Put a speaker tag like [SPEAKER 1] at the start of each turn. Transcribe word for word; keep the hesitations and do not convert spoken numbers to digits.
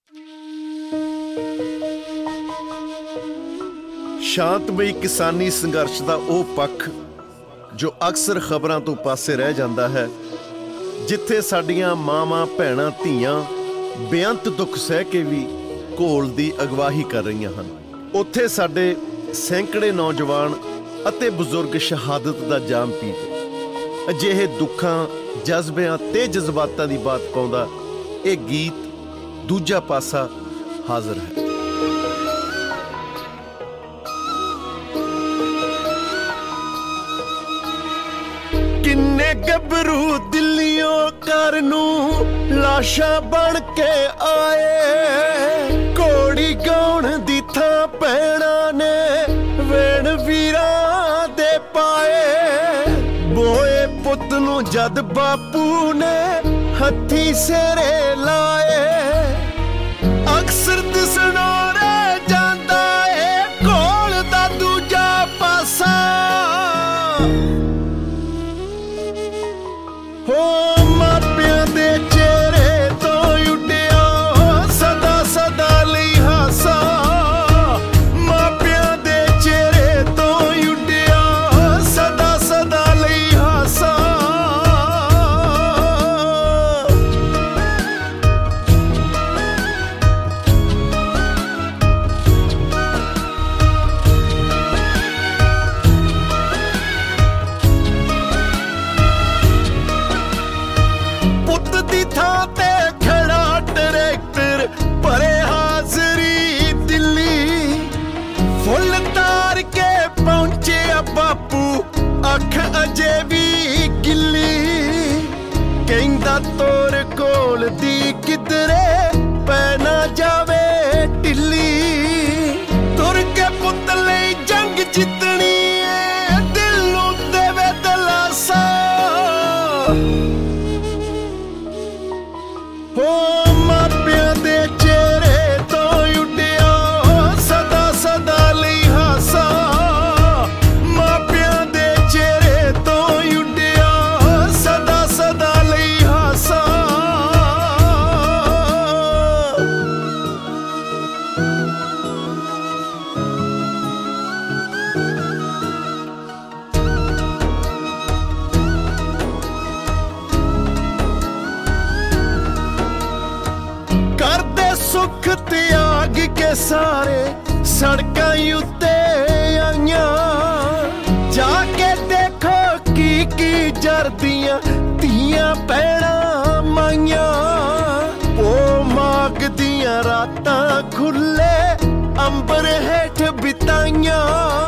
[SPEAKER 1] ਸ਼ਾਂਤਮਈ ਕਿਸਾਨੀ ਸੰਘਰਸ਼ ਦਾ ਉਹ ਪੱਖ ਜੋ ਅਕਸਰ ਖਬਰਾਂ ਤੋਂ ਪਾਸੇ ਰਹਿ ਜਾਂਦਾ ਹੈ, ਜਿੱਥੇ ਸਾਡੀਆਂ ਮਾਵਾਂ ਭੈਣਾਂ ਧੀਆਂ ਬੇਅੰਤ ਦੁੱਖ ਸਹਿ ਕੇ ਵੀ ਘੋਲ ਦੀ ਅਗਵਾਈ ਕਰ ਰਹੀਆਂ ਹਨ, ਉੱਥੇ ਸਾਡੇ ਸੈਂਕੜੇ ਨੌਜਵਾਨ ਅਤੇ ਬਜ਼ੁਰਗ ਸ਼ਹਾਦਤ ਦਾ ਜਾਮ ਪੀ ਗਏ। ਅਜਿਹੇ ਦੁੱਖਾਂ, ਜਜ਼ਬਿਆਂ ਤੇ ਜਜ਼ਬਾਤਾਂ ਦੀ ਬਾਤ ਪਾਉਂਦਾ ਇਹ ਗੀਤ ਦੂਜਾ ਪਾਸਾ ਹਾਜ਼ਰ ਹੈ। ਕਿੰਨੇ ਗੱਭਰੂ ਦਿੱਲੀਓਂ ਘਰ ਨੂੰ ਲਾਸ਼ਾਂ ਬਣ ਕੇ ਆਏ, ਘੋੜੀ ਗਾਉਣ ਦੀ ਥਾਂ ਭੈਣਾਂ ਨੇ ਵੇਣ ਵੀਰਾਂ ਦੇ ਪਾਏ। ਬੋਏ ਪੁੱਤ ਨੂੰ ਜਦ ਬਾਪੂ ਨੇ ਹੱਥੀਂ ਸਿਰੇ ਲਾਏ, ਅਕਸਰ ਦਿਸਣੋਂ ਰਹਿ ਜਾਂਦਾ ਏ ਘੋਲ ਦਾ ਦੂਜਾ ਪਾਸਾ। ਹੋ ਮਾਪਿਆਂ ਦੇ ਚਿਹਰੇ ਤੋਂ ਉੱਡਿਆ ਸਦਾ ਸਦਾ ਲਈ ਹਾਸਾ, ਮਾਪਿਆਂ ਦੇ ਚਿਹਰੇ ਤੋਂ ਉੱਡਿਆ ਸਦਾ ਸਦਾ ਲਈ ਹਾਸਾ। ਪੁੱਤ ਦੀ ਥਾਂ ਤੇ ਖੜਾ ਟਰੈਕਟਰ ਭਰੇ ਹਾਜ਼ਰੀ ਦਿੱਲੀ, ਫੁੱਲ ਤਾਰ ਕੇ ਪਹੁੰਚਿਆ ਬਾਪੂ ਅੱਖ ਅਜੇ ਵੀ ਗਿੱਲੀ। ਕਹਿੰਦਾ ਤੋਰ ਕੋਲ ਦੀ ਕਿਧਰੇ ਪੈ ਨਾ ਜਾਵੇ ਢਿੱਲੀ, ਤੁਰ ਕੇ ਪੁੱਤ ਲਈ ਜੰਗ ਜਿੱਤਣੀ ਏ ਦਿਲ ਨੂੰ ਦੇਵੇ ਦਿਲਾਸਾ। ਹੋ ਮਾਪਿਆਂ ਦੇ ਚਿਹਰੇ ਤੋਂ ਉੱਡਿਆ ਸਦਾ ਸਦਾ ਲਈ ਹਾਸਾ, ਮਾਪਿਆਂ ਦੇ ਚਿਹਰੇ ਤੋਂ ਉੱਡਿਆ ਸਦਾ ਸਦਾ ਲਈ ਹਾਸਾ। ਕਰਦੇ ਸੁੱਖ ਤਿਆਗ ਕੇ ਸਾਰੇ ਸੜਕਾਂ ਉੱਤੇ ਆਈਆਂ, ਜਾ ਕੇ ਦੇਖੋ ਕੀ ਕੀ ਜਰਦੀਆਂ ਧੀਆਂ ਭੈਣਾਂ ਮਾਈਆਂ। ਉਹ ਮਾਗਦੀਆਂ ਰਾਤਾਂ ਖੁੱਲੇ ਅੰਬਰ ਹੇਠ ਬਿਤਾਈਆਂ।